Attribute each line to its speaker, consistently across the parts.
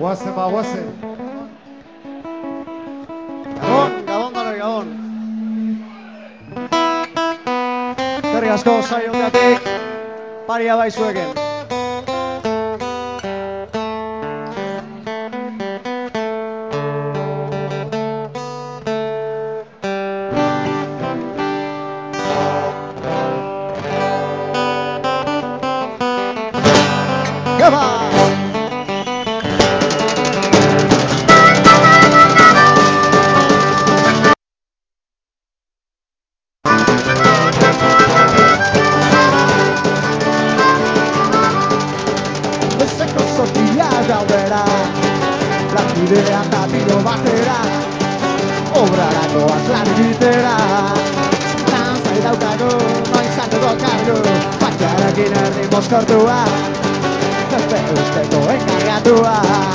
Speaker 1: Guazen, guazen.
Speaker 2: Gabon, gabon. Eskerrik asko saioteatik, paria bai zueken. Bezeko zortia gaudera, lankidea eta tiro batera, obrarako azlan egitera. Zai daukago, noiz izango kargo, batxarakin erdi mozkortua, epe usteko enkargatua.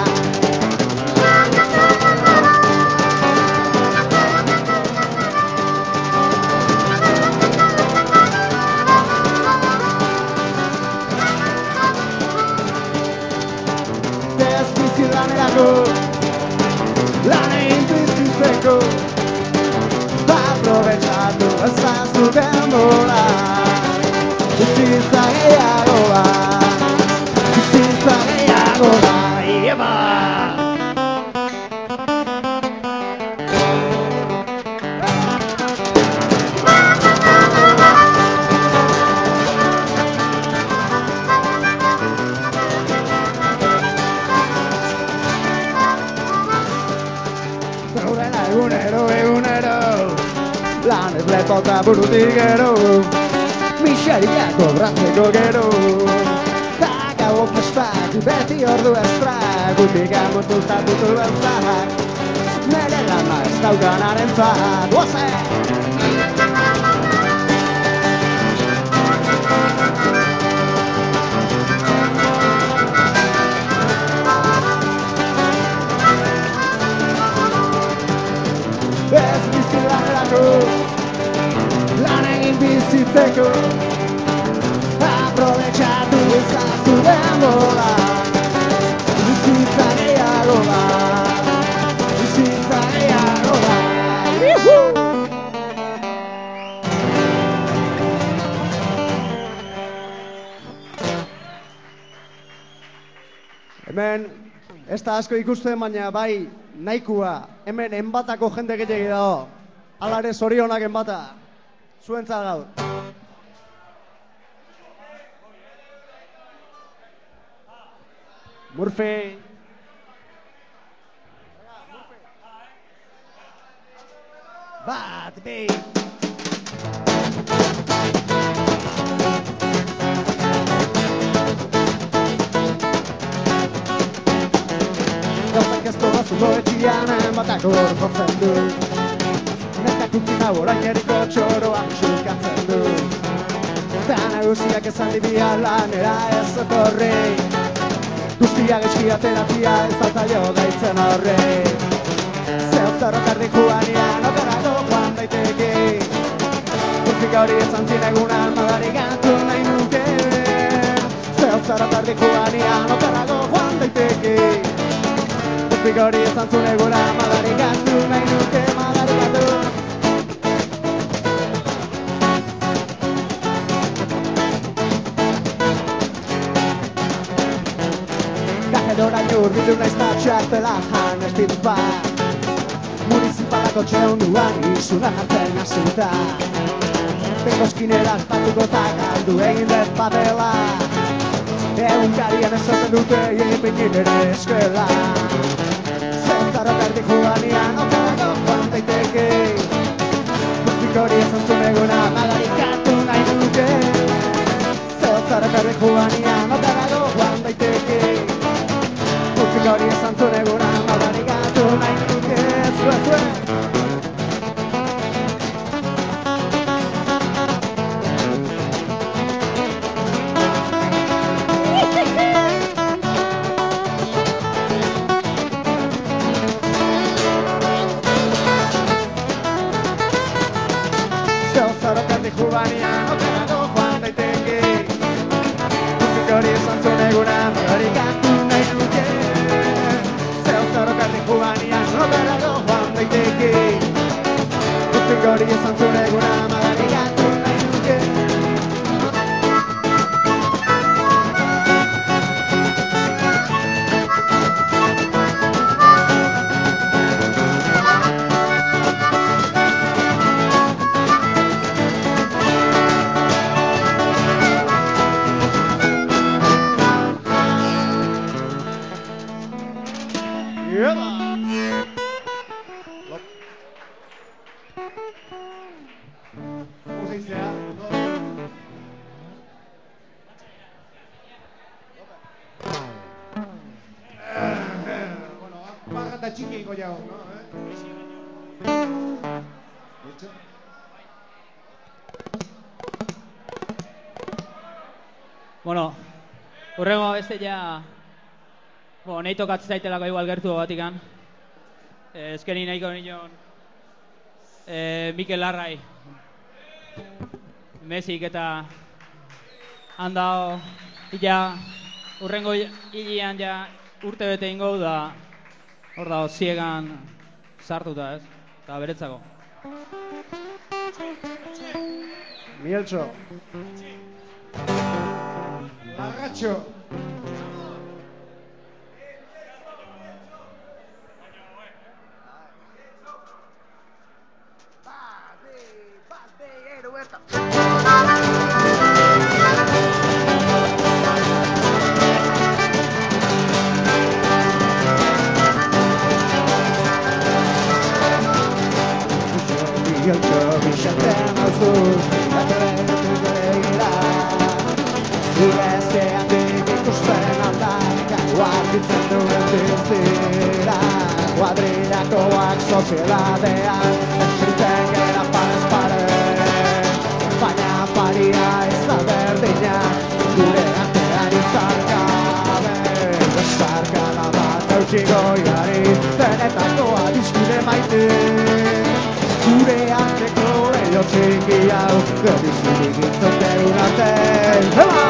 Speaker 2: Ez bizi lanerako, lan egin bizitzeko, aprobetxatu ezazu denbora. Bizitza gehiago da, ieba! Zaurena egunero, lan ez lepota burutik gero, miseria kobratzeko gero. Ta gau festak, beti ordu estrak, gutik amortuta dutu beltzak, nere lana ez daukanaren zat, guazen! Ez bizi lanerako, lan egin bizitzeko, aprobetxatu ezazu denbora. Bizitza gehiago da, bizitza gehiago da. Hemen, ez da asko ikusten, baina bai nahikoa. Hemen enbatako jende gehiagi dago. Hala ere zorionak enbata. Zuentzat gaur. Murphy. Bat, bi. Gauzak ez doazuko etxian enbatako jotzen du. Neskak utzina orain eriko txoroa xukatzen du. Ta nagusiak esan dibia lanera ez etorri. Guztiak eskia terapia ez altaio gaitzen horri. Zehozarro tardi juanian okarago joan daiteke. Guztik hori esan zinegunan madarikatu nahi nuke. Zehozarro tardi juanian okarago joan daiteke. Guztik hori esan zinegunan madarikatu nahi nuke, madarikatu. Kajedoraino urbildu naiz ta txartelajan ez ditut bat. Municipalako txeunduan izuna hartzen hasita. Bengoskinera espatuko eta galdu egin dut badela. Egunkarien esaten dute egin ere eskela. Zehozarro perdi juanian okarago joan daiteke. Guztik hori esantzun eguna madarikatu nahi nuke. Zehozarro perdi juanian okarago joan daiteke. Guztik hori esantzun eguna madarikatu nahi nuke. Zue! Zehozarro perdi juanian okarago joan daiteke. Guztik hori esantzun eguna madarikatu nahi nuke. daiteke Guztin gori esan zure gura magari gatu nahi nuke
Speaker 1: Bueno, urrengo beste ja... Nahi tokatzen zaitelako igual gertu batikan. Eskeni nahiko nion... Mikel Larrai. Mesik eta... Handao... Ja... Urrengo hilian ja... Urte bete ingo da... Hor dago, ziegan... Sartuta, ez? Eta beretzako.
Speaker 2: Mieltxo Larratxo Mieltxo bixaten auzuz Ateletu begira Zure ezkeandik ikusten aldarkan Guarditzen duen diztira Kuadrillakoak sozieladean Esilten gera parez pare Baina paria ez da berdina Gure artean izarkabe Bezarkada bat eutxi goiari Benetako adiskide maite Gure arteko leio txiki hau Berrizirik intzoteun arte Hela!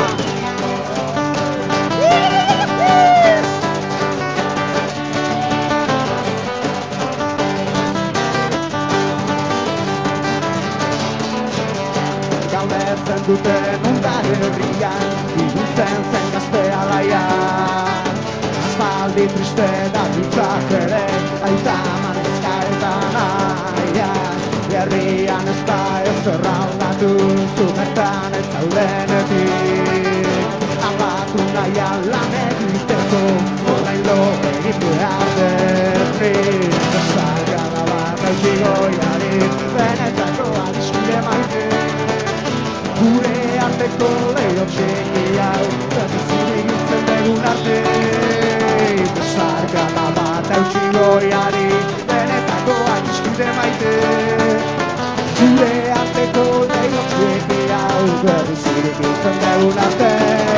Speaker 2: Galdetzen duten undar herrian Irutzen zen gazte alaian Aspaldi triste da dutzak ere Aita manezka eta nahian Herrian ez da ezer aldatu Zubertan ez zaudenetik Aldatu nahian lan egiteko Horrein lo egin behar derrik Bezarkada bat eutxi goiari Benetako adiskide maite Gure arteko leio txiki hau Berrizirik hiltzen degun arte Bezarkada bat eutxi goiari Benetako adiskide maite Gure arteko leio txiki hau Berrizirik hiltzen degun arte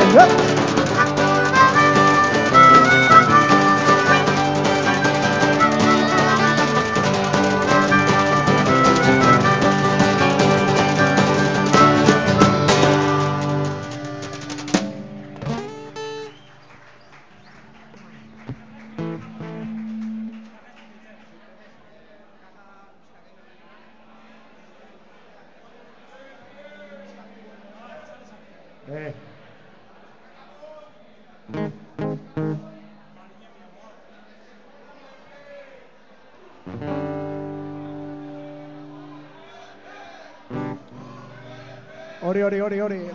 Speaker 2: Hori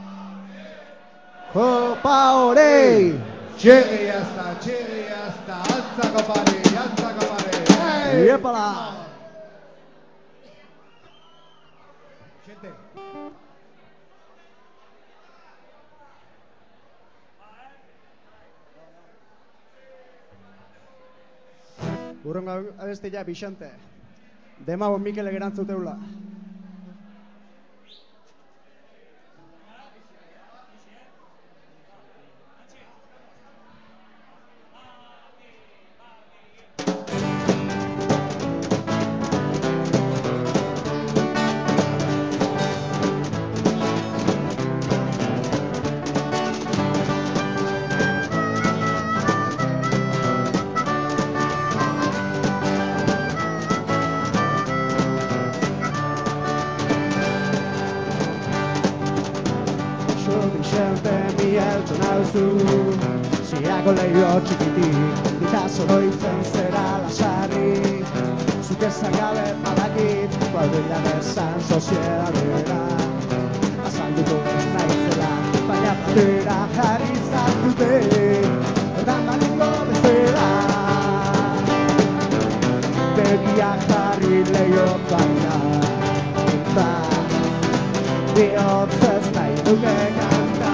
Speaker 2: Jopa hori
Speaker 3: Txirri jazta, altzako pare
Speaker 2: Iepala Gente Urrongo abestia Bixante Demago Mikel egerantzuteula heldu nauzu Ziako leio txikitik Dita zoroitzen zera lasarri Zuk esan gabe badakit Kuadrilla desan soziedadera Azalduko ez naizela Baina batera jarri zartute Hortan baliko bezala Begiak jarri leio baina Bihotzez nahi duke kanta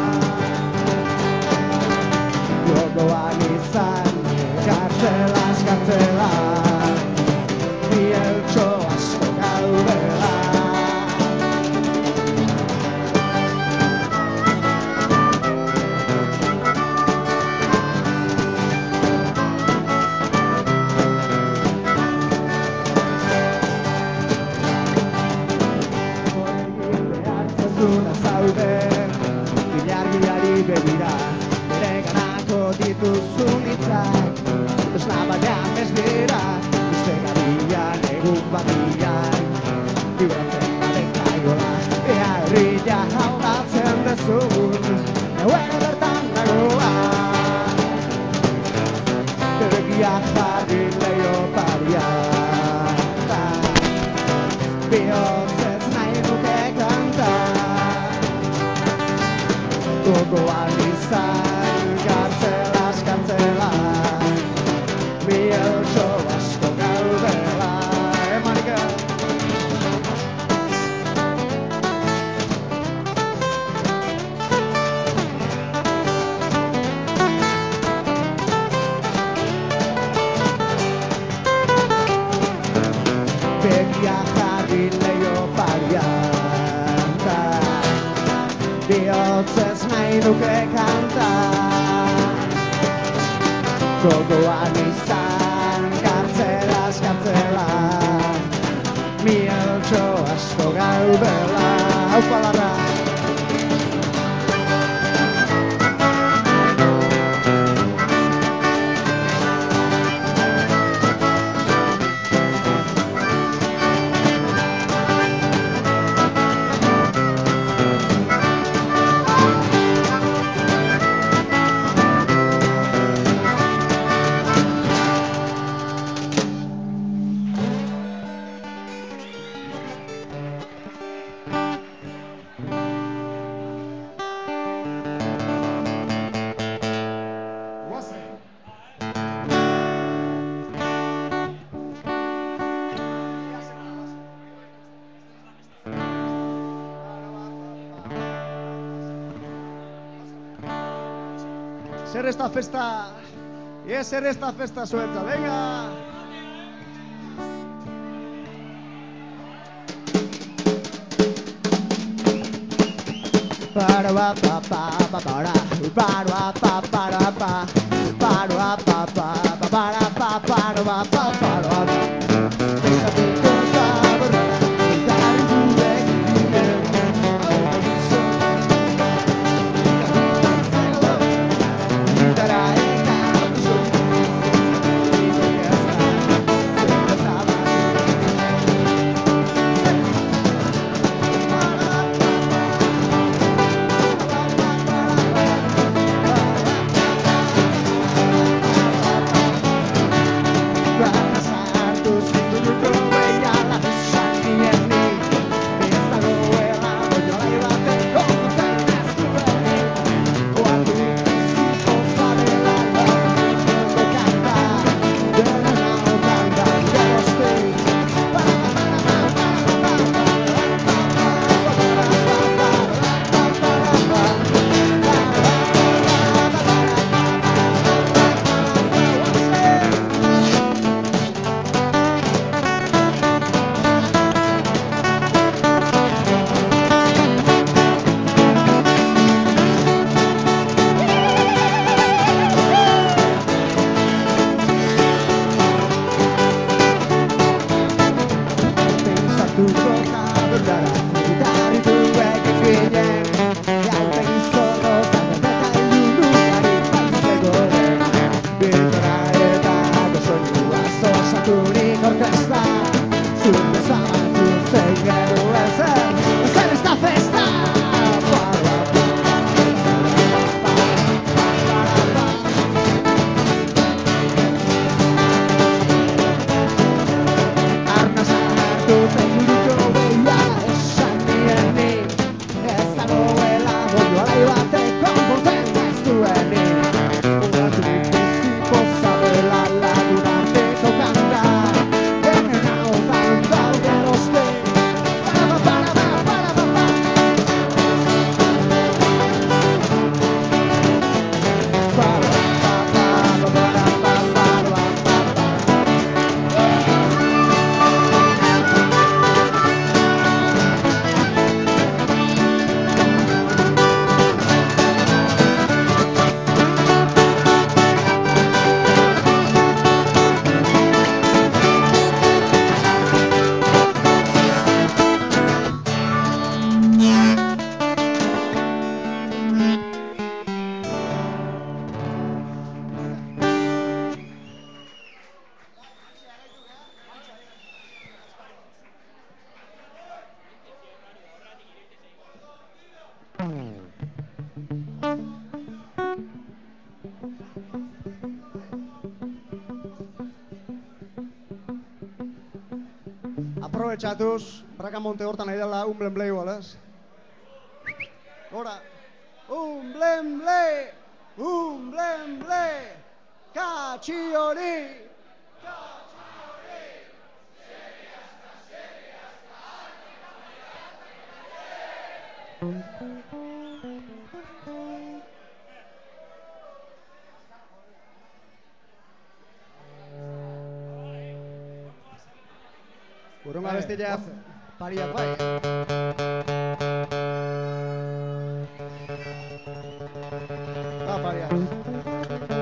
Speaker 2: Gogoan izan kartzelaz kartzela Bieltxo asko gaudela Ilargiari begira, bere ganako dituzun hitzak Esna batean ez gira, uste gabian egun batian Bibratzen batek kaiola, ea herria aldatzen dezun Neuen bertan nagoa Begiak jarri leio parian Bihotzez nahi nuke kanta Gogoan izan kartzelaz kartzela Bieltxo asko gaudela Emanika! Begiak jarri leio parian Bihotzez nahi nuke kanta Gogoan izan kartzelaz kartzela Bieltxo asko gaudela Aupalarra! Zer esta festa, zer esta festa zuentza, venga! Para pa pa pa pa para pa pa para pa para pa pa para pa para pa para pa aprobetxatuz, Brakamonte hortan nahi dela un blen blei ez? Gora! Un blen blei! Un blen blei! Katxi hori! Urrunga bestia pariak bai. Ba, pariak.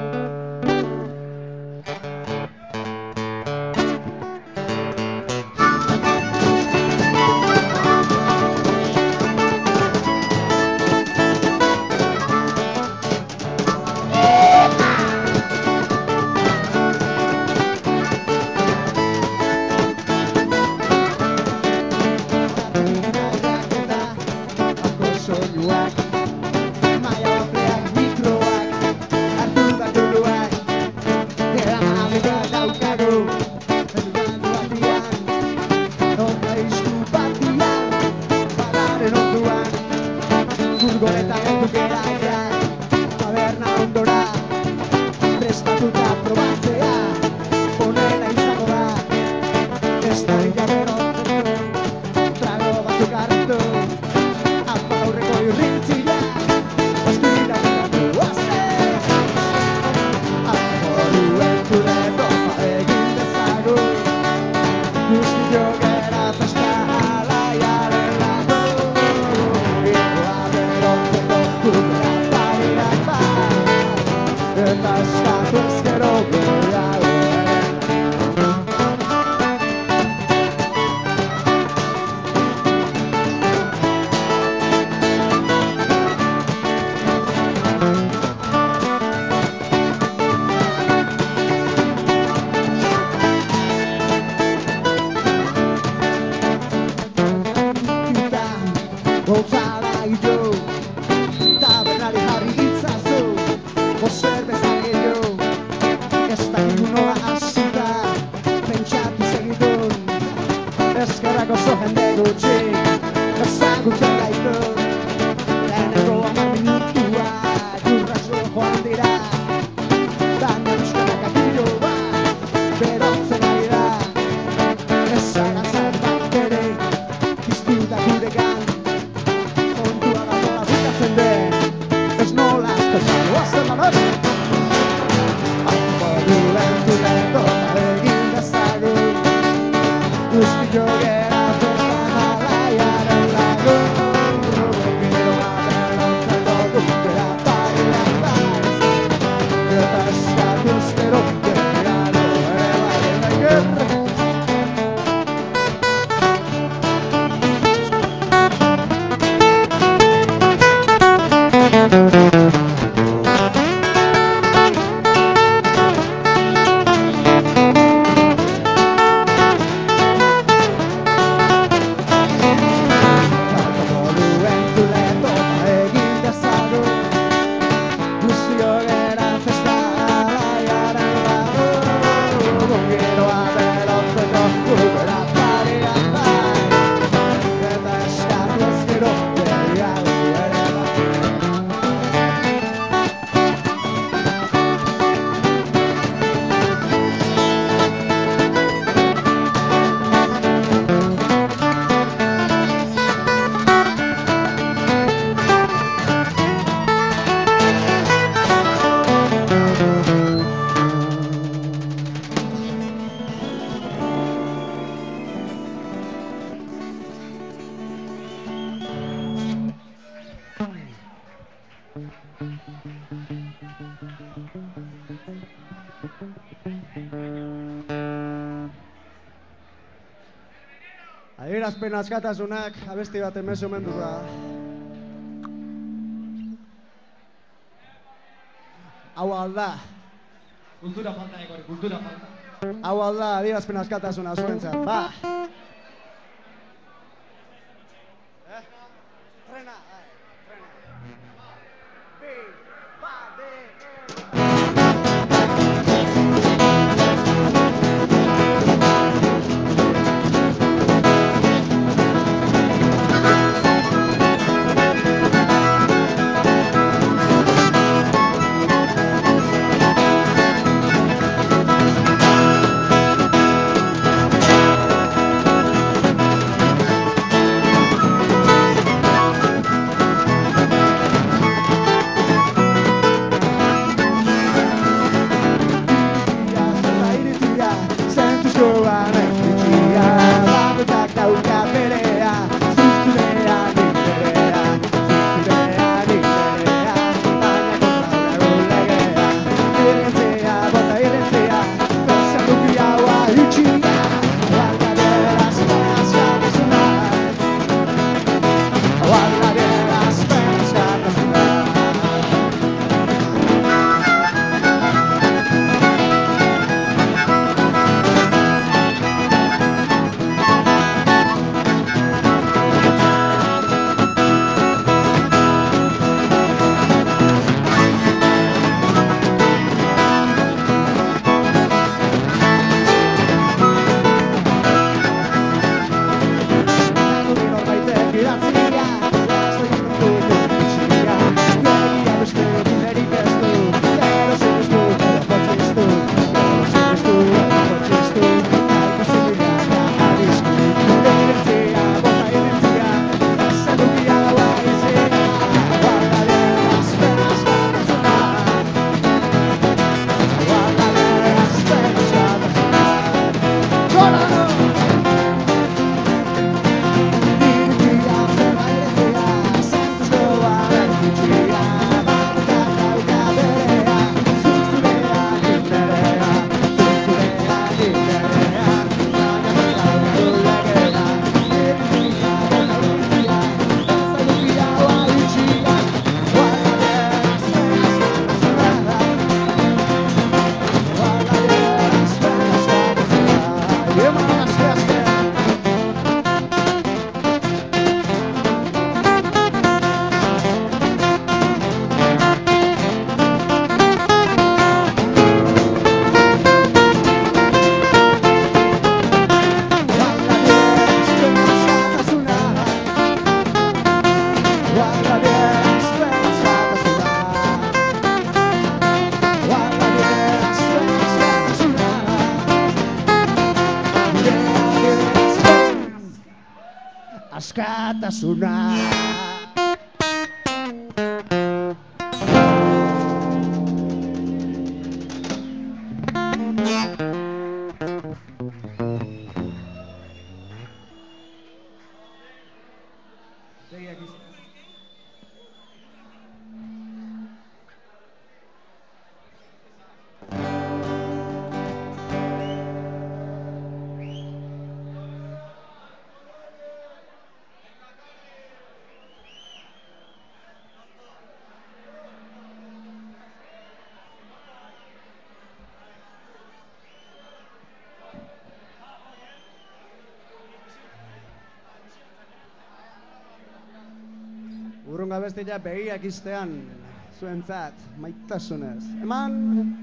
Speaker 2: Soinuak, maia bafleak, mikroak, hartu batuluak, eramanaldia daukagu, elukandu batian, orka izku batian, badaren onduan, furgonetan heldu geraia, taberna ondora, prestatuta probatzea, honela izango da, ez da hilaberotzeko, trago batzuk hartu, aurreko irrintzia, ostira bukatu oazez. Alkoholuen zure topa egin dezagu, guztio gera festa alaiaren lago. Giroa berotzeko gugera pariak bai, eta eskatu ezkero gehiago ere. Gonzala iyo, tabernari jarri itzazu, bozer bezagio, ez dakigu nola hasita, pentsatu segitun, eskerrak oso jende gutxi, ezagutzen gaitu, lehenengo 10 minutua, jurratxo joan dira, baina bizkanak akiloa, berotzen ari da, ezagazak bat ere, piztu da guregan, ez nola aztertzen oazen lanor. Alkoholuen zure topa egin dezagu, guztio gera festan alaiaren lagu. Giroa berotzeko gukera pariak bai, eta eskatu ezkero gehiago ere bai gerre. Adierazpen askatasunak abesti bat emezu mendu da. Hau alda.
Speaker 3: Kultura falta egori, kultura falta.
Speaker 2: Hau alda adierazpen askatasuna zuentzat, ba. Trena, trena. Bi, ba, de, maitasuna.
Speaker 3: Begiak izan.
Speaker 2: Urrunga bestia begiak iztean, zuentzat, maitasunez. Eman!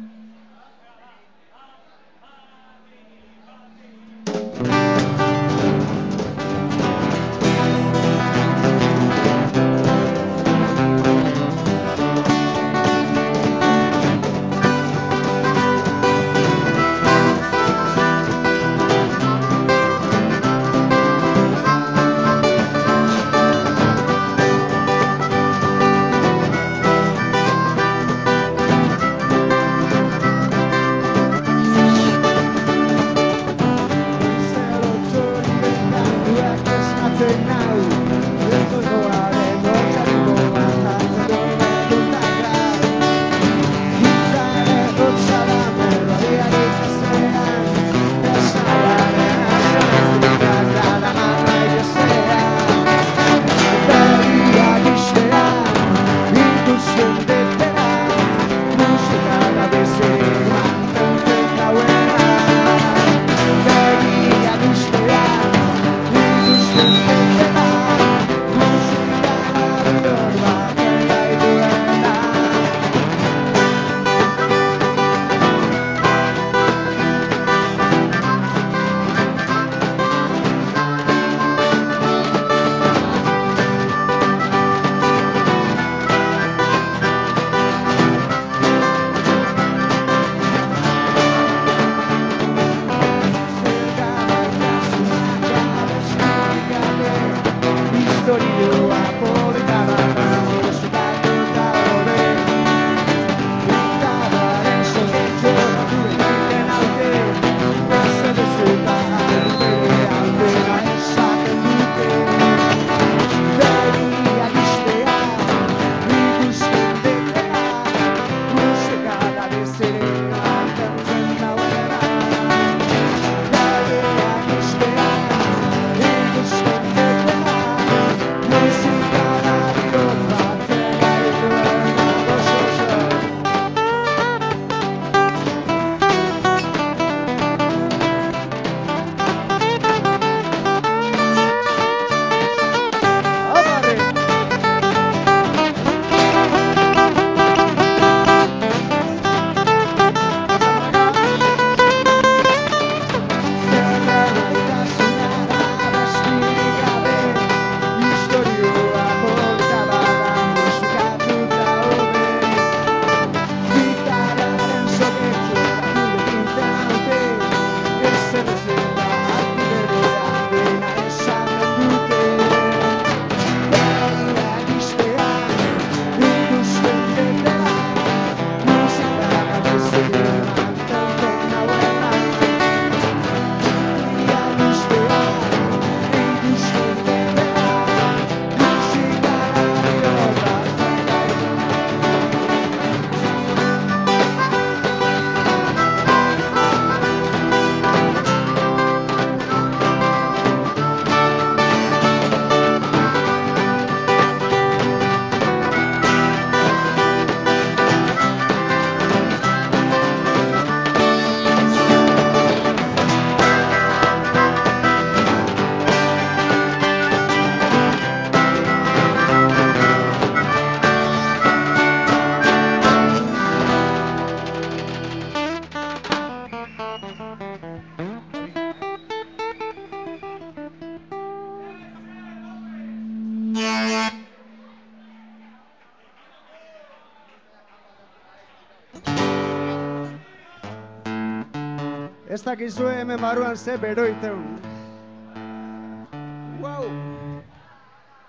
Speaker 2: Ez dakizue hemen barruan ze beroiteun. Wow!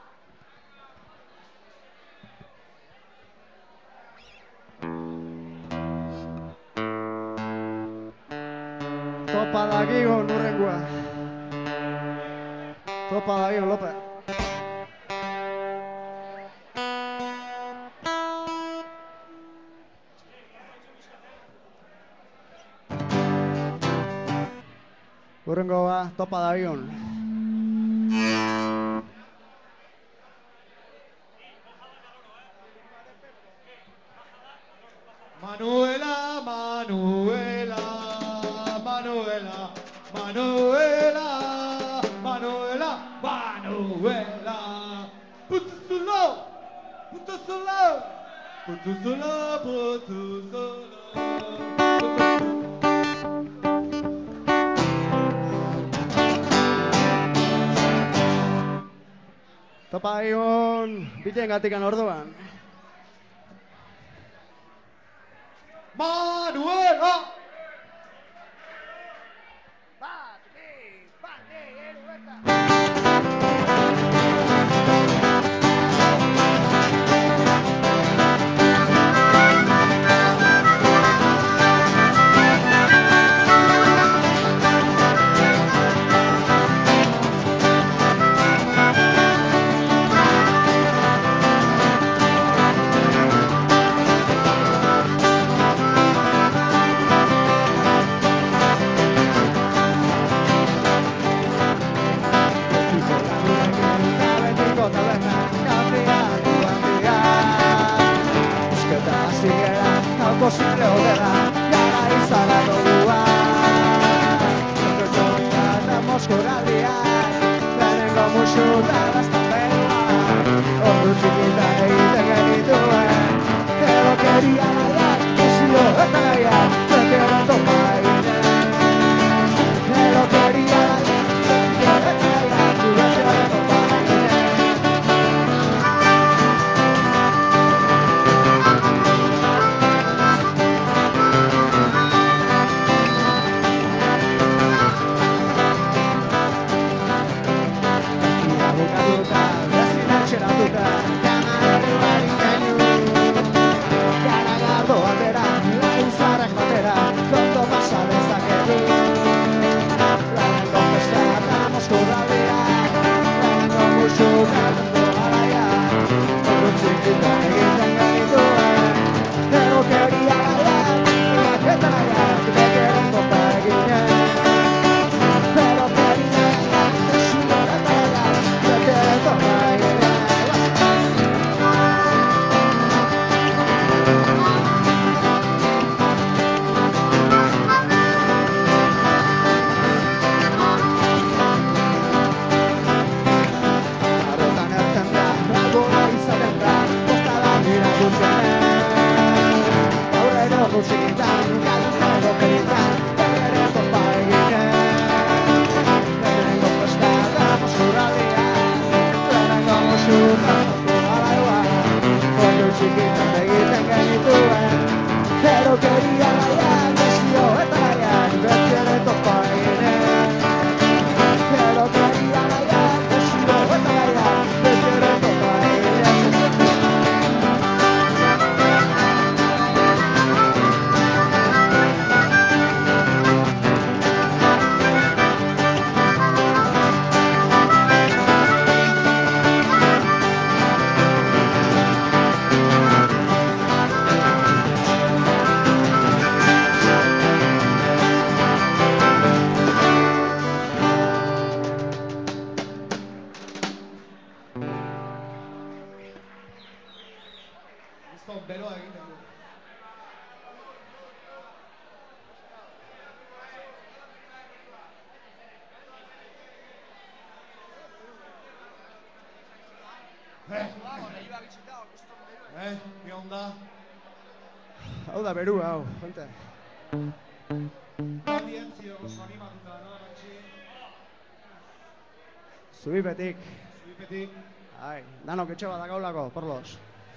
Speaker 2: Topa dakigun urrengua. Topa dakigun, Lope. Urrengoa, topa dakigun.
Speaker 3: Manuela, Manuela, Manuela, Manuela, Manuela, Manuela. Putusula, putusula, putusula,
Speaker 2: Topa dakigun, biten gatikan orduan.
Speaker 3: Manuela.
Speaker 2: Posible odela, gara izanako guan. Kontrotxonia eta moskoraldiak, lehenengo musu da daztan beruan. Ordu txikitan egiten genituen, erokeria nahiak, desio eta nahiak, betero topa egiten. Erokeria nahiak, desio eta nahiak, betero topa egiten. Txeratuta, gana herriari kainu. Gara gardo batera, lagun zarrak batera, londo pasa dezakedu. Lehenengo festa eta moskorraldea, lehenengo musu galteko garaia. Ordu txikitan egiten genituen, erokeria nahiak, eta nahiak, beteren topa eginen. Erokeria nahiak, desio eta nahiak, beteren topa eginen. Musikitan, galduko beritan, berrere topa eginen. Lehenengo festa da moskorraldea, lehenengo musu gastatu garaioa. Ordu txikitan egiten genituen, erokeria nahiak, desio eta nahiak, betere topa eginen. Erokeria nahiak, desio eta nahiak, betere topa eginen.
Speaker 3: Gizton beroa egiten du. ¿Qué onda?
Speaker 2: Hau da berua, hau, gente.
Speaker 3: Audientzio oso animatuta, no, Arantxi?
Speaker 2: Zubipetik.
Speaker 3: Zubipetik.
Speaker 2: Ai, danok etxe bat dakaulako, porlos.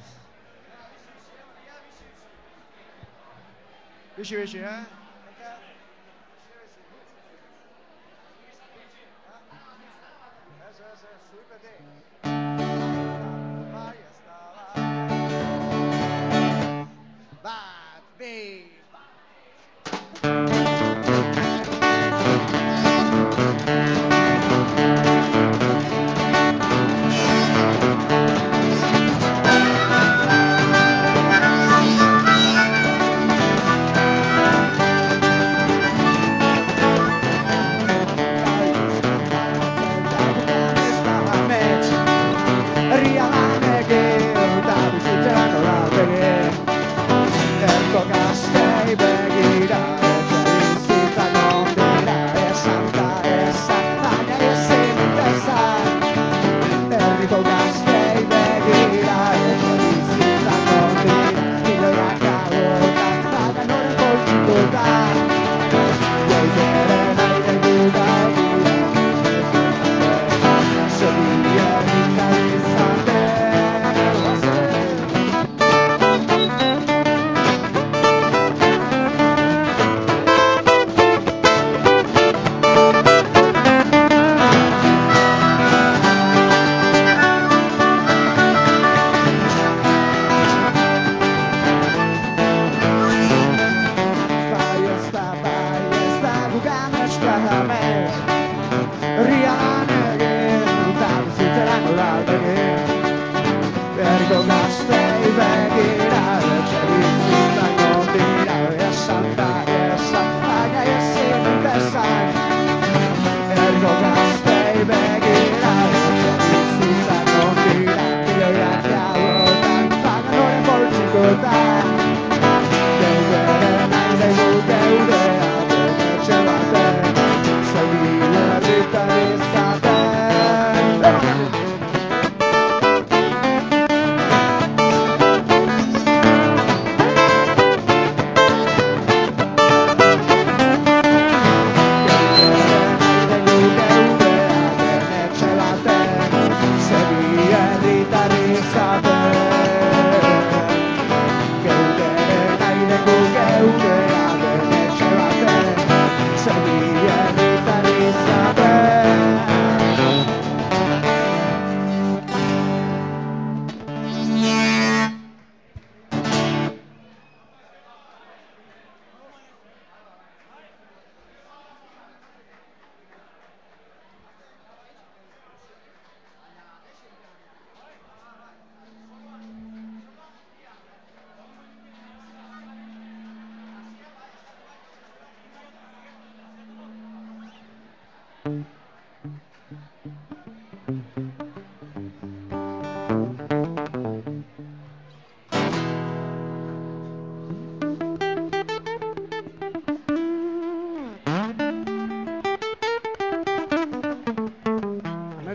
Speaker 2: Bixi, bixi, Ez, zubipetik. Bai, ez da, bai. Bat, bi,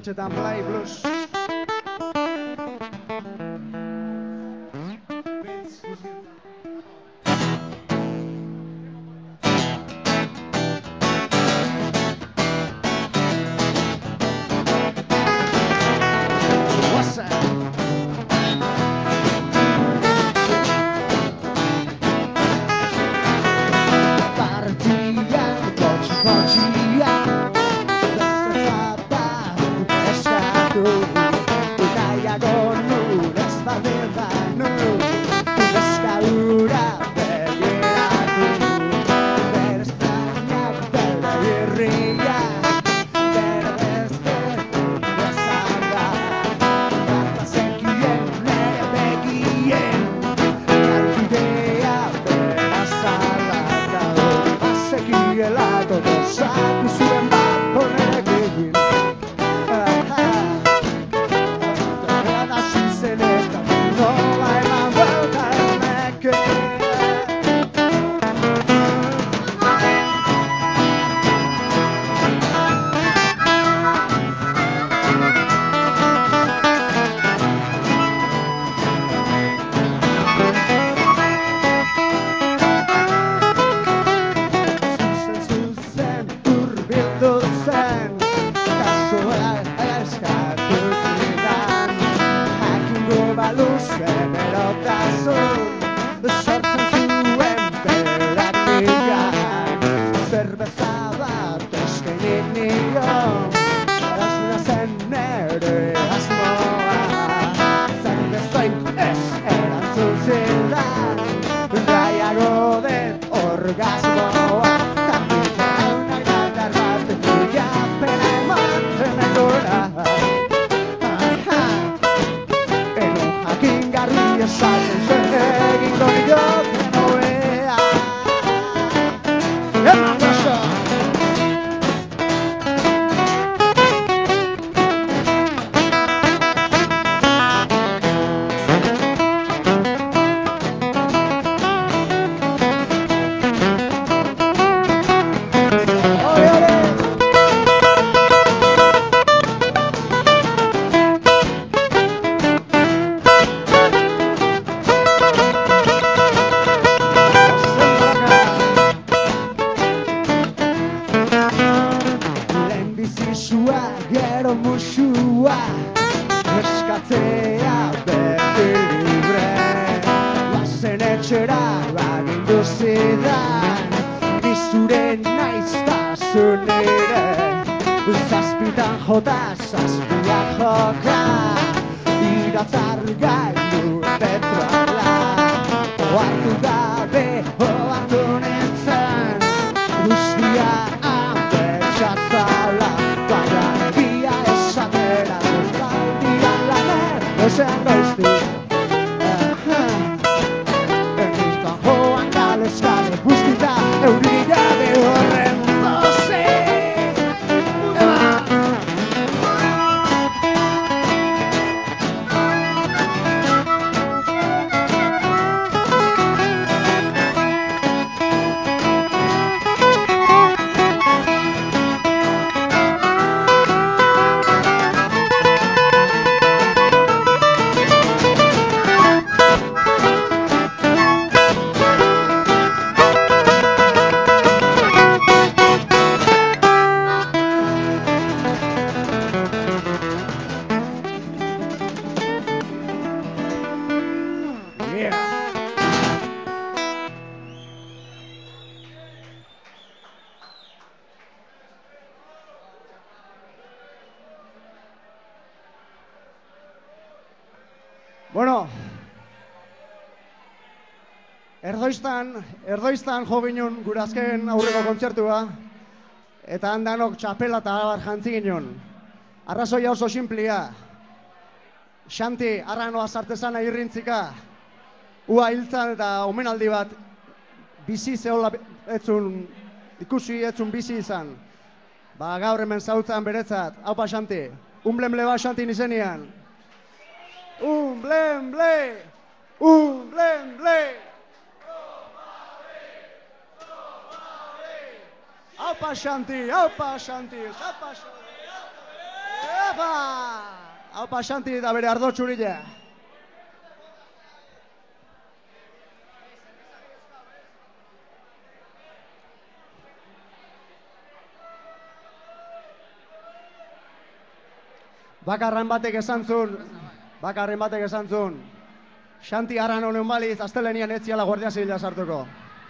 Speaker 2: Martxetan Play Blues. Bueno, erdoiztan jo ginen gure azken aurreko kontzertua, eta handanok txapela eta abar jantzi ginen. Arrazoia oso simplia. Xanti, arranoa sartezana irrintzika, ua hiltzan eta omenaldi bat bizi zehola ikusi etzun bizi izan. Ba, gaur hemen zautzan beretzat, haupa Xanti, unblemble bat Xantin izenian. Unblemble! Unblemble! Aupa Xanti, aupa Xanti, aupa Xanti! Haupa Xanti eta bere ardo txurile. Bakarren batek esan zuen, Xanti arran honen baliz, astelenian ez ziala Guardia Zibila sartuko.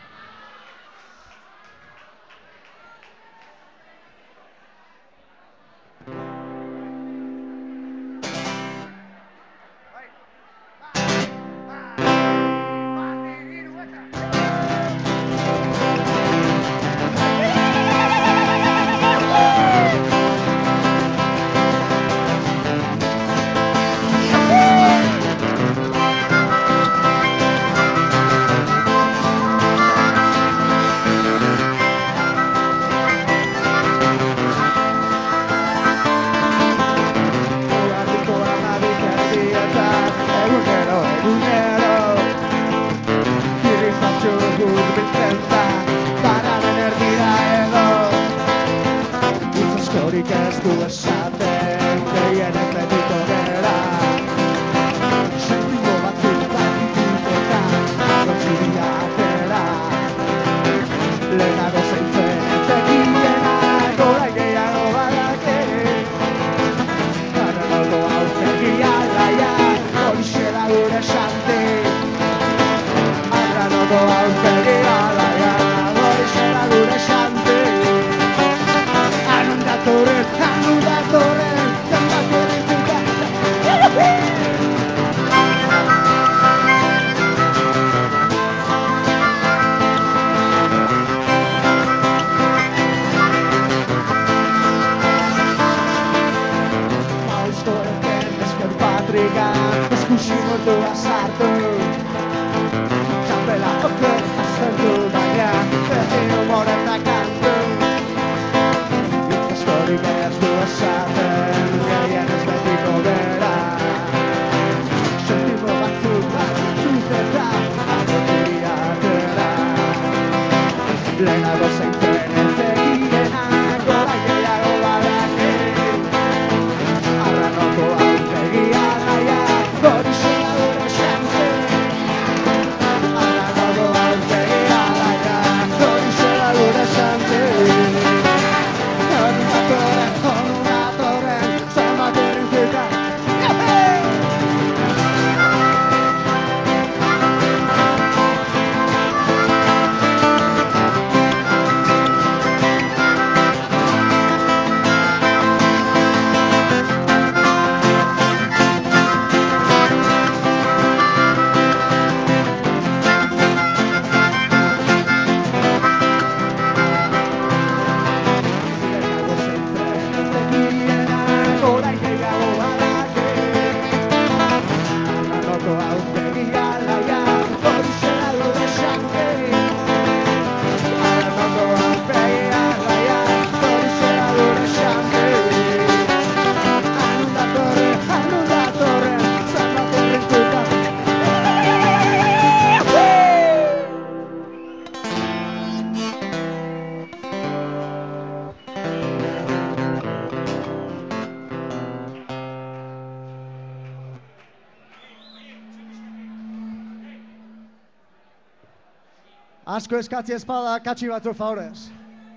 Speaker 2: Asko eskatzi espada, katxi batzu favorez.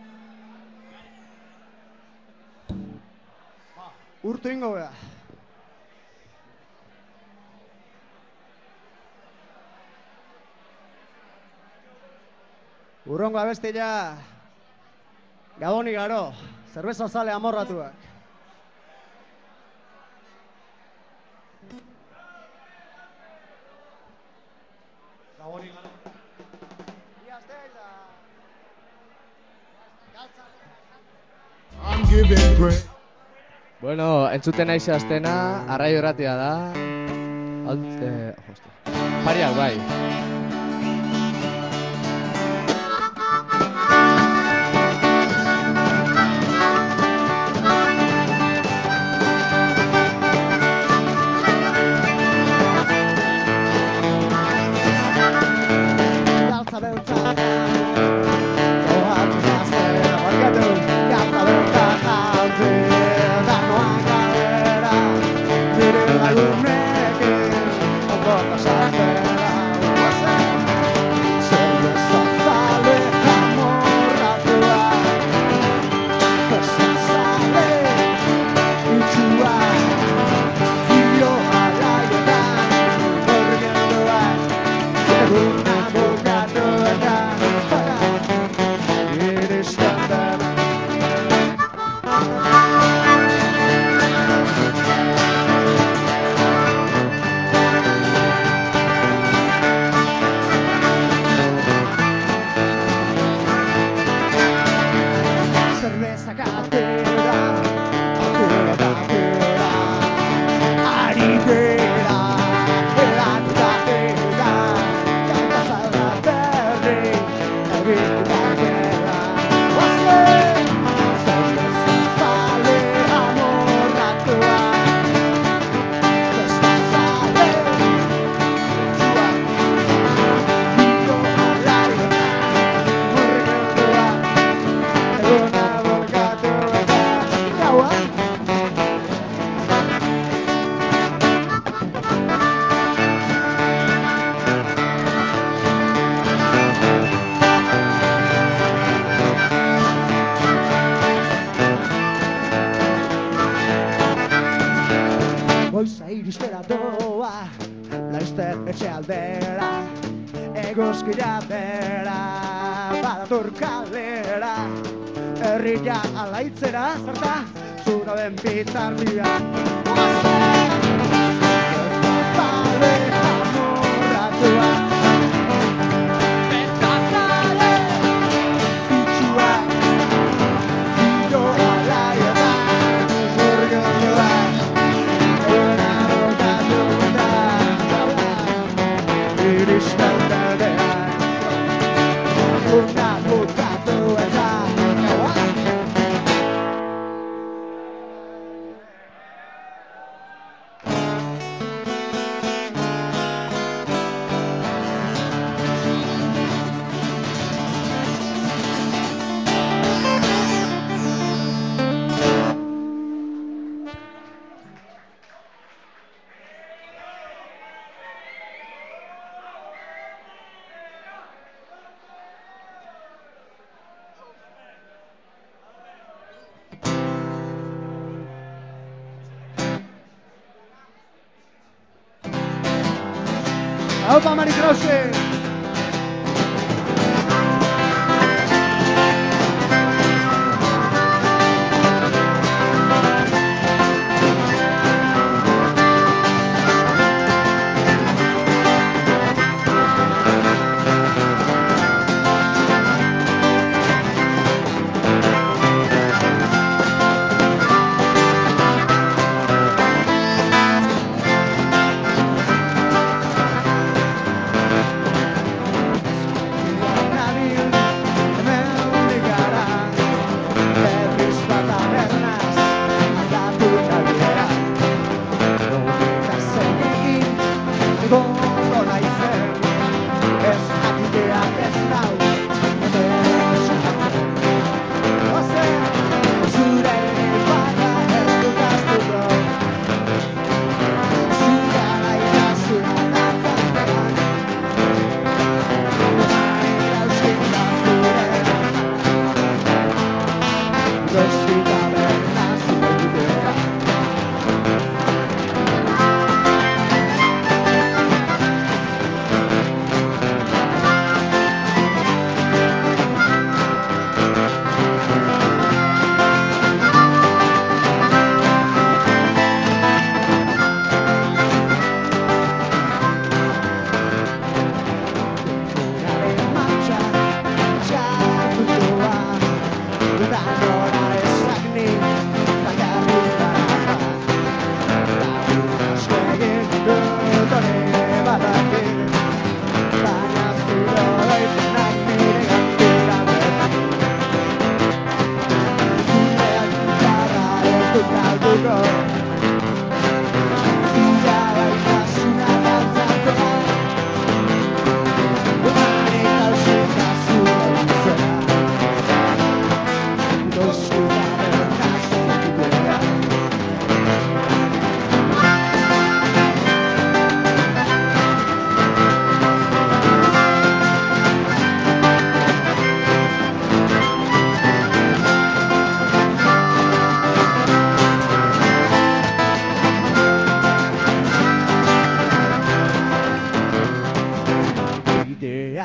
Speaker 2: Urtu ingo beha. Urrongo abestila Gabonik garo, zerbeza zale amorratuak.
Speaker 3: Gabonik garo.
Speaker 4: I'm giving praise. Bueno, entzuten naiz astena, Arraio Irratia da. Pariak bai.
Speaker 2: azalera guazen Zerbeza zale amorratua Festa zale itxua Tiro alaietan murgilduak Egun abokatuetan iristen den Zerbezak atera, atera eta atera Ari gera, eratuta gera Kanta zalda berri, egituta gera Oazen, zerbeza zale amorratua Festa zale, itxua Giro alaietan, murgildua Eguna bukatu eta gaua Goiza iristera doa, laizter etxe aldera Eguzkia bera, badator kalera Herria alaitzera, zerta, zura den bitartian Zale amorratua Festa zale itxua Giro alaietan murgilduak Eguna bukatu eta gaua iristen denean Eguna bukatu eta gaua Aupa Maricrose!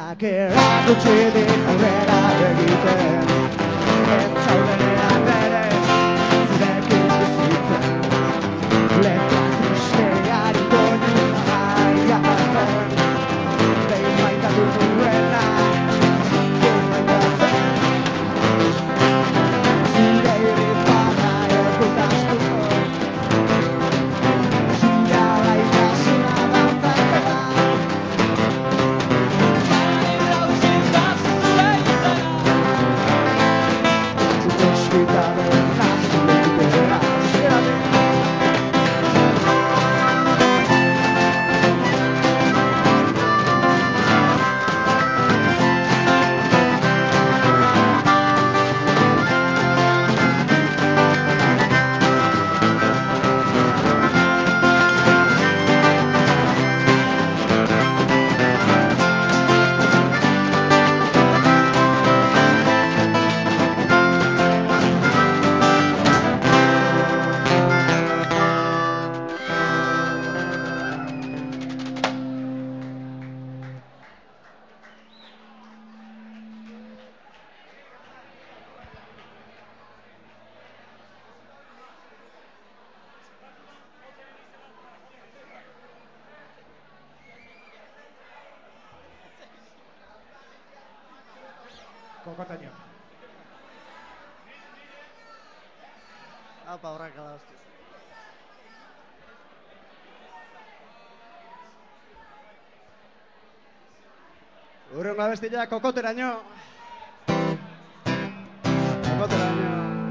Speaker 2: Bizitzak erakutsi dit aurrera egiten Ez zaudenean ere zurekin bizitzen Letra tristeari doinu aiatzen Behin maitatu nuena zuen maitatzen Zure irrifarra ez dut astuko Zure gaitasuna dantzatela
Speaker 3: Kokotaino.
Speaker 2: Apa, horrek ala hostia. Urrungo abestia kokoteraino. Kokoteraino.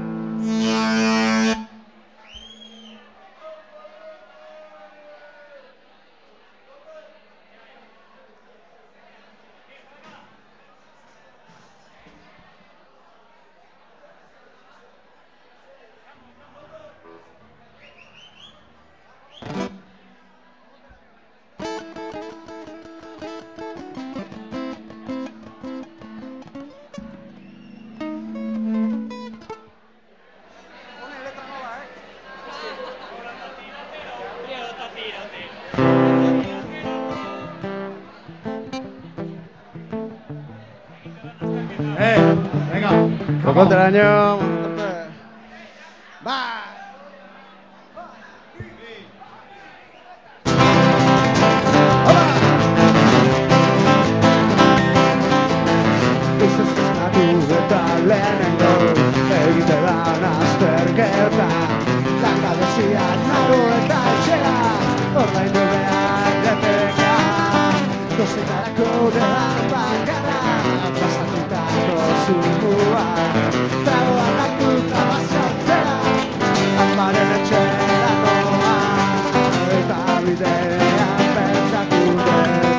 Speaker 3: Venga.
Speaker 2: Kokoteraino. Ba! Eta lehenengo egite lan azterketa Langabeziak naru eta etxea Ordaindu behar depeka Dozetarako dedan bakarra Pasatutako zumua Tragoan hartuta basantzera Amaren etxera noa Eta bidean pentsatu dut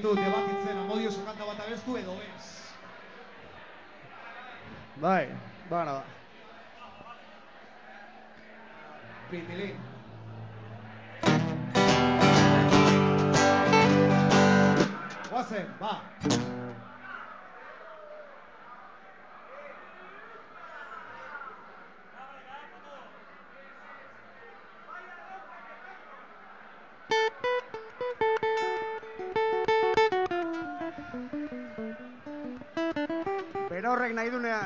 Speaker 3: ditu debatitzen Amodioso kanta bat abestu edo ez.
Speaker 2: Bai, bana da.
Speaker 3: Pitilin. Guazen, ba.
Speaker 2: Berorrek nahi dunean.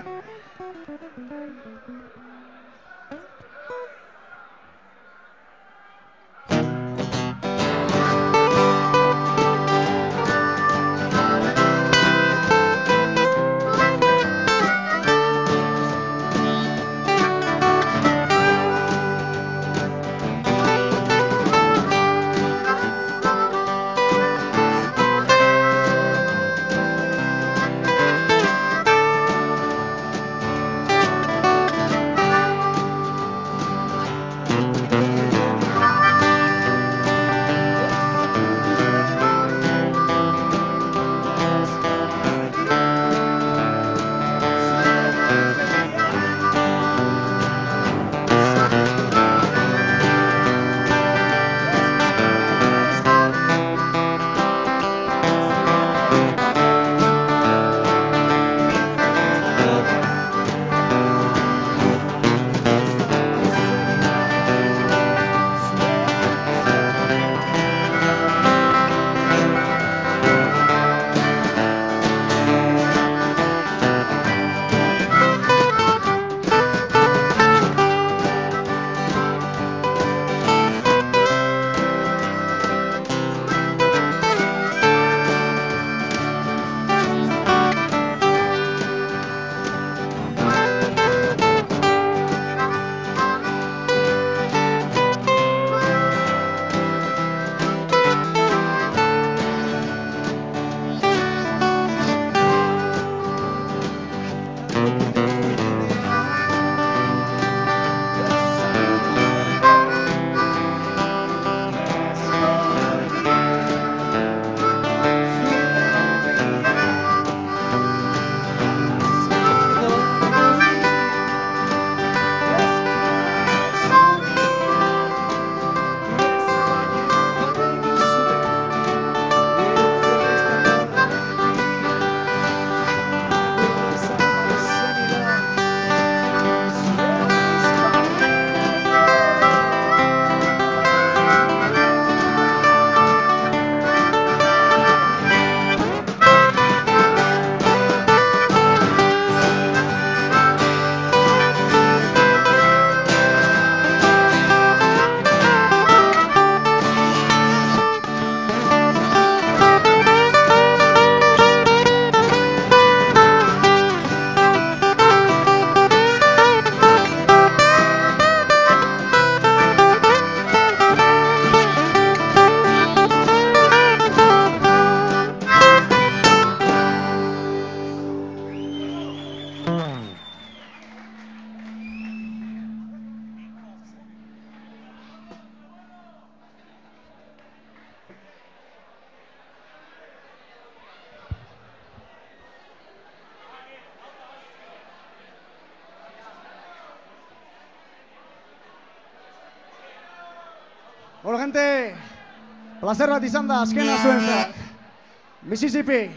Speaker 2: Bueno, gente, placer bat izan da azkena zuentzat. Mississippi.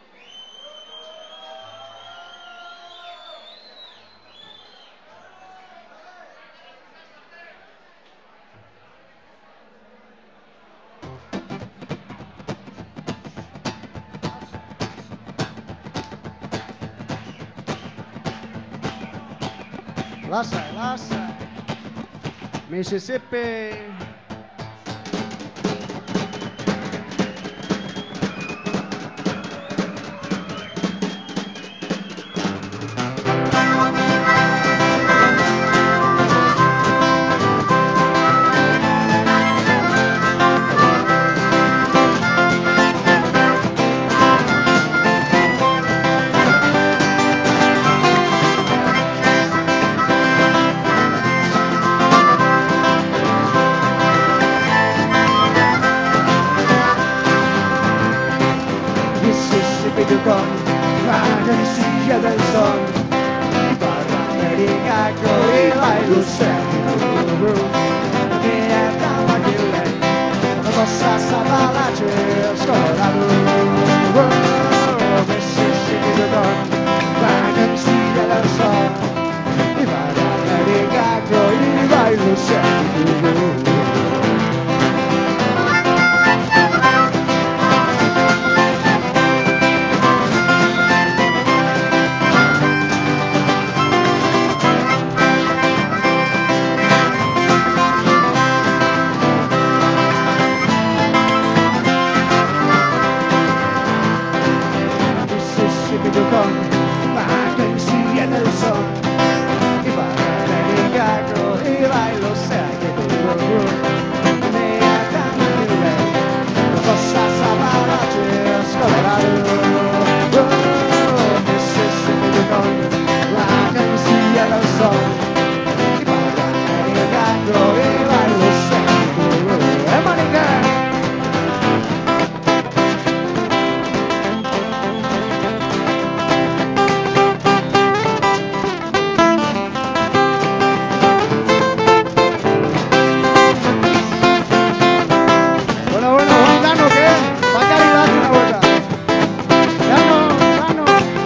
Speaker 2: Lasai, lasai. Mississippi. luzeak ditugu ni eta makilei rosa zabalatxez koloratu Mississippi-dukan vacanzia del sol Ibar Amerikako ibai luzeak ditugu Mississippi-dukan vacanzia del sol Ibar Amerikako ibai luzeak ditugu ni eta makilei rosa zabalatxez koloratu Mississippi-dukan vacanzia del sol Ibar Amerikako ibai luzeak ditugu Emanika! Bueno, Juan Cano, ¿qué? Bakarrik datu nahueta. Cano.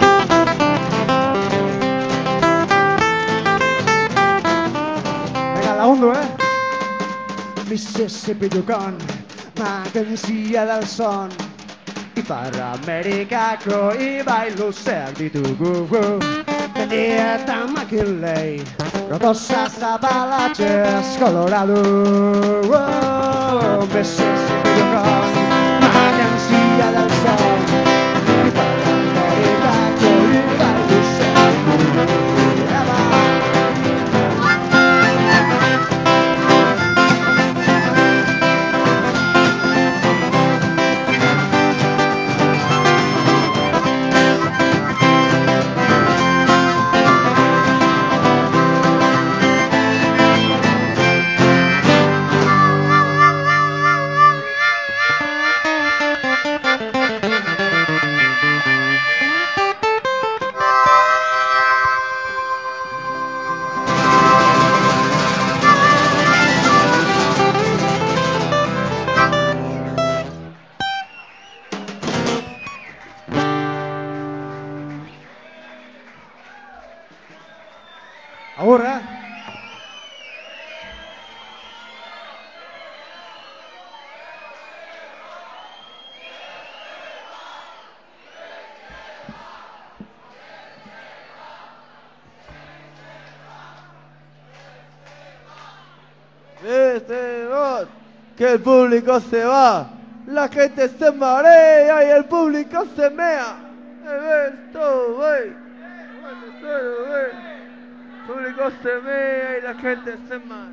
Speaker 2: Venga, lagundu, Mississippi-dukan vacanzia del son Ipar Amerikako ibai luzeak ditugu Mendi eta makilei rosa zabalatxez koloratu Mississippi-dukan vacanzia del son Ipar Amerikako ibai luzeak ditugu Agur,
Speaker 5: Vos, que el público se va, la gente se marea y el público se mea. Esto, güey. El público se mea y la gente se marea.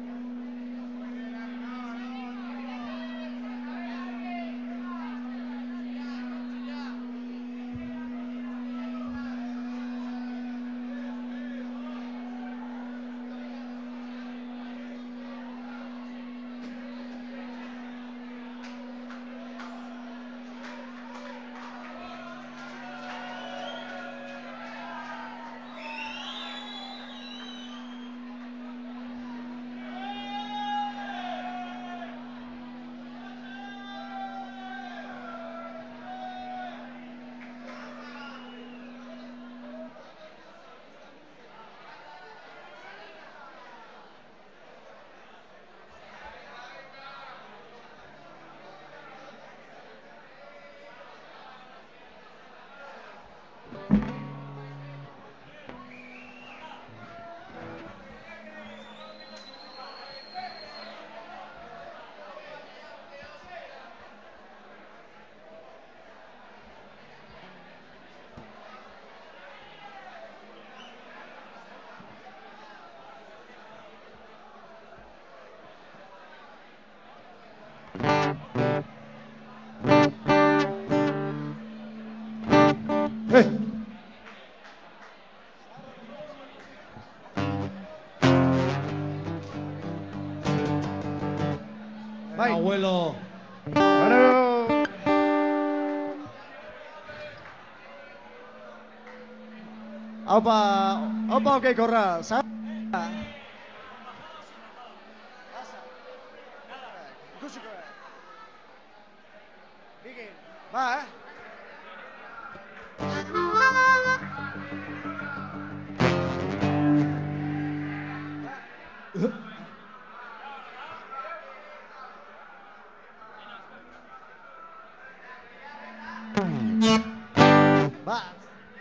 Speaker 2: Bai.
Speaker 3: Abuelo.
Speaker 2: Bueno. Aupa, okei, korra. Ba, Bat.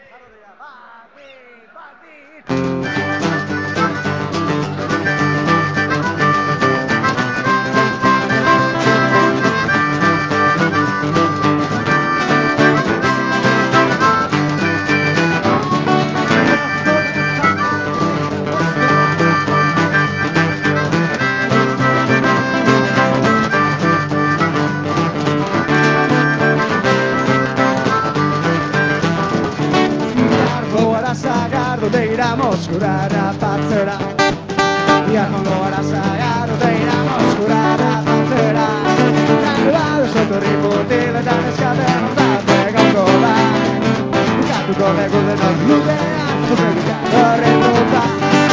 Speaker 2: Sagardo beiramos curara patzera Iarmongo gara sagardo beiramos curara patzera Narbado sotorri mutiletan eskaten ondate gongo da Bukatuko dugu denok ludean Zupegika horren duta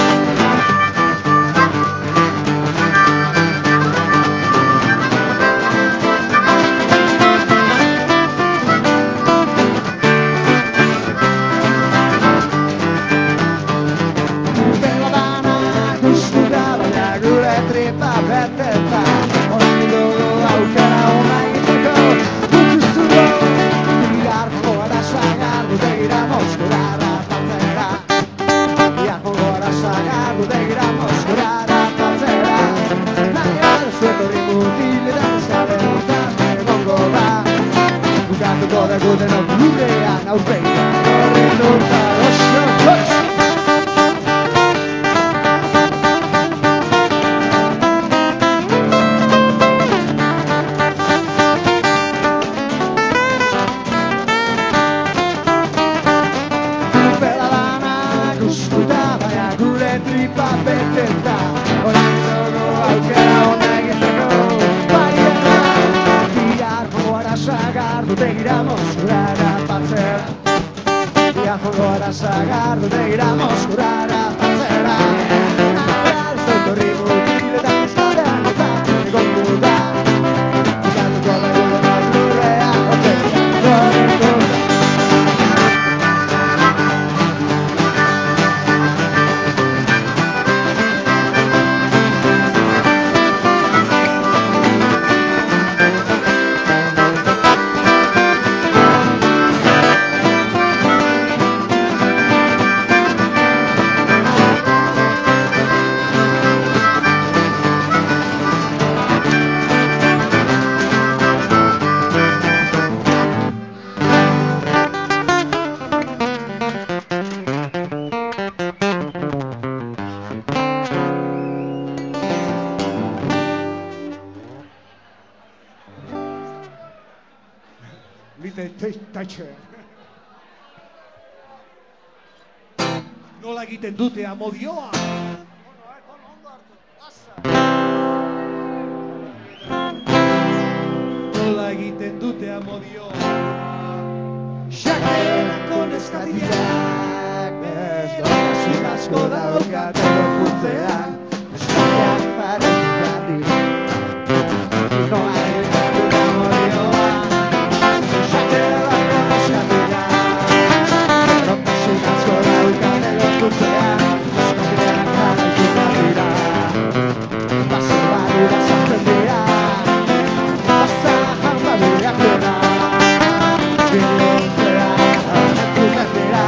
Speaker 2: Tripa beteta, orain dugu aukera ona egiteko Gutuzuro, biharko gara sagardu begira moskurara patzera Biharko gara sagardu begira moskurara patzera Nahi baduzu etorri mutiletan eskaren ontan egongo da Bukatuko dugu denok lurean aurpegira horri duta oso. Tripa beteta, orain dugu aukera ona egiteko Bariera, biharko gara sagardu begira moskurara patzera Biharko gara sagardu begira moskurara patzera Nahial zotorri mutiletan eskaren otan egongo da Bukatuko dugu denok lurean otegia gorriko da
Speaker 3: Nola egiten dute amodioa? Nola egiten dute amodioa?
Speaker 2: Xakelako neskatiak ez dokasun asko daukateko putzean Eskatiak paretu behar dira Nola egiten dute amodioa Xakelako neskatiak erotasun asko daukateko putzean Eskatiak paretu behar dira Baso barura sartzen dira Basta jambadiak dira Biluntzea, entzuten dira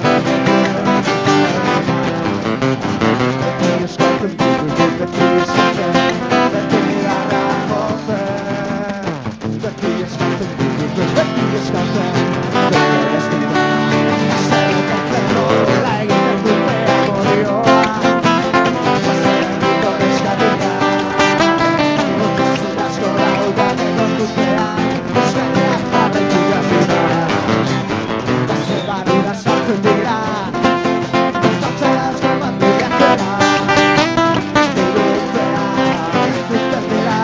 Speaker 2: Beti eskatzen dugu, beti eskatzen Beti gara jotzen Beti eskatzen dugu, beti eskatzen Beti ez dira Zer ekartzen nola egiten dute amodioa Baserriko neskatiak Erotasun asko daukateko putzean Eskateak jarraitu behar dira Base barura sartzen dira Batzea asko mandiak dira Biluntzea entzuten dira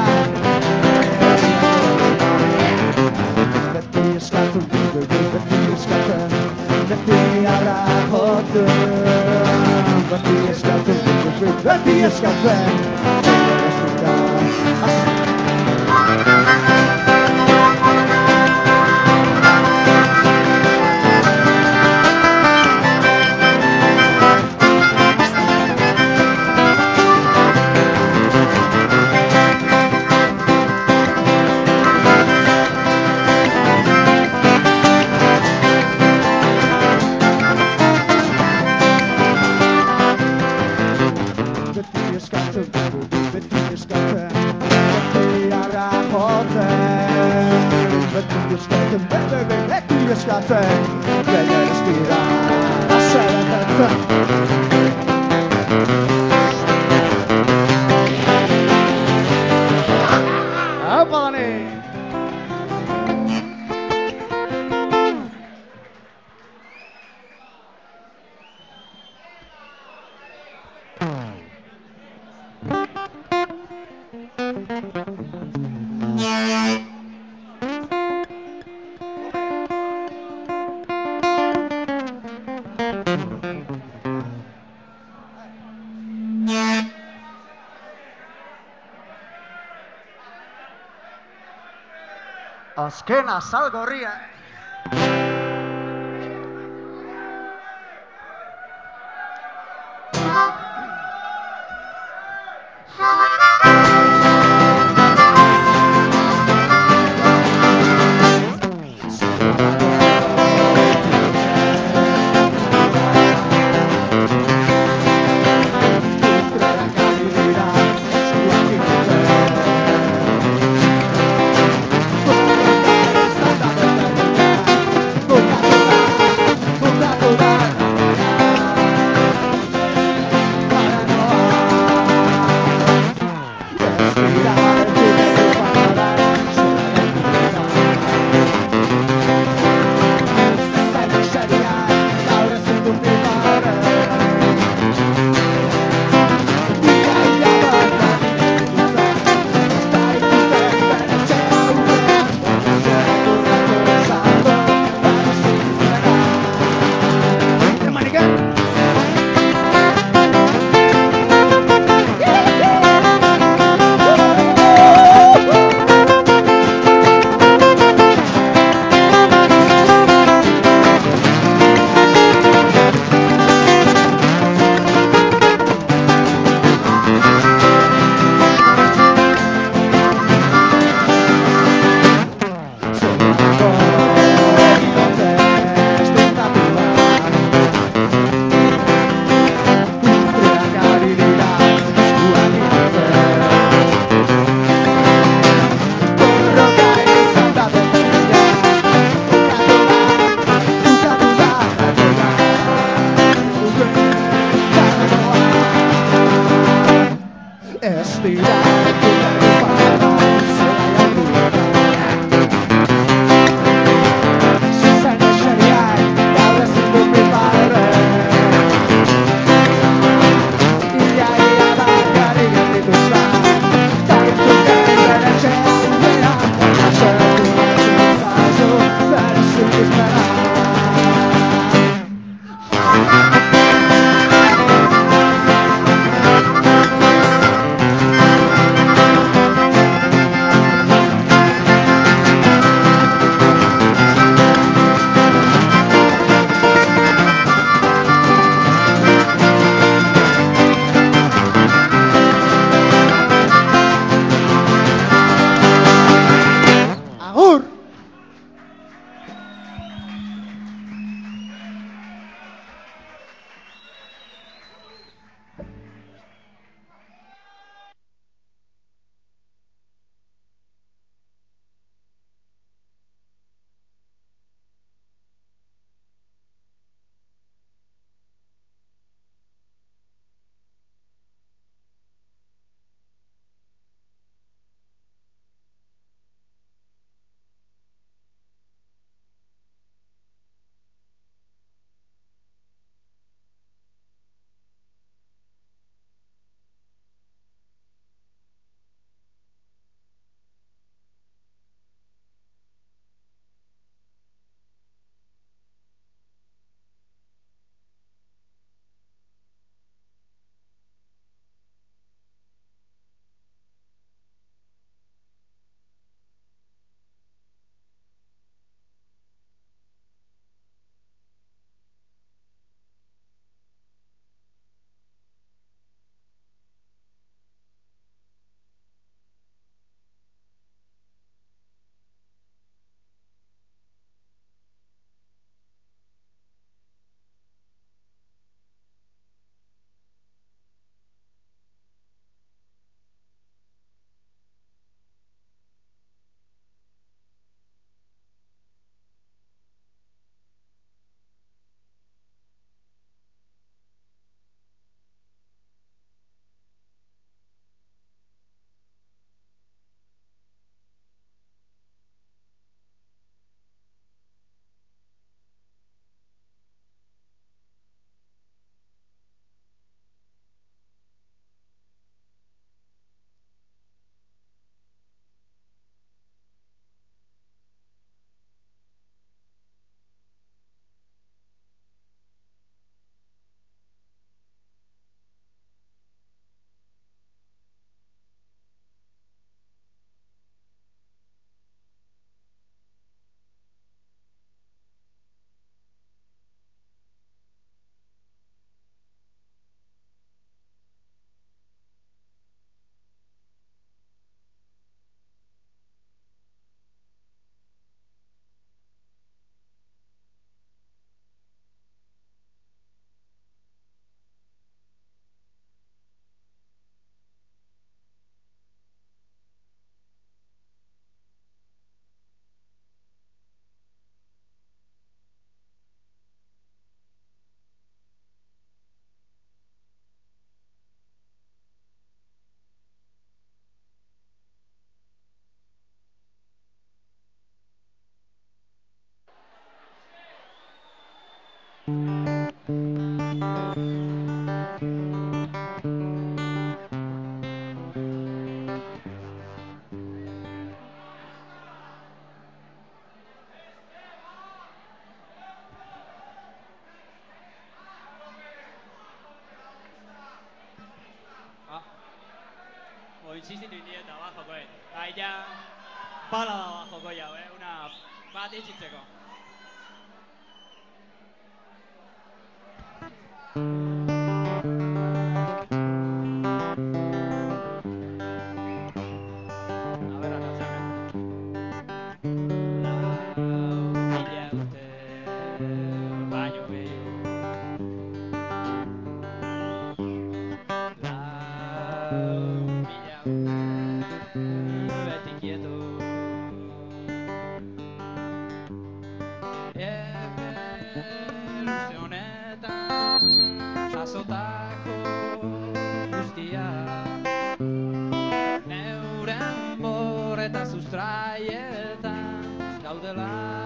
Speaker 2: Beti eskatzen dugu, beti eskatzen Beti gara jotzen Beti eskatzen dugu, beti eskatzen Ez dira eskatzen, gehien ez dira asebetetzen. Aupa Dani! Azken azal gorria.
Speaker 1: Insistitu indie eta bat jokoen. Aia, balada bat joko jau, una bat itxitzeko. Jasotako guztia neuren borreta sustraietan gaudela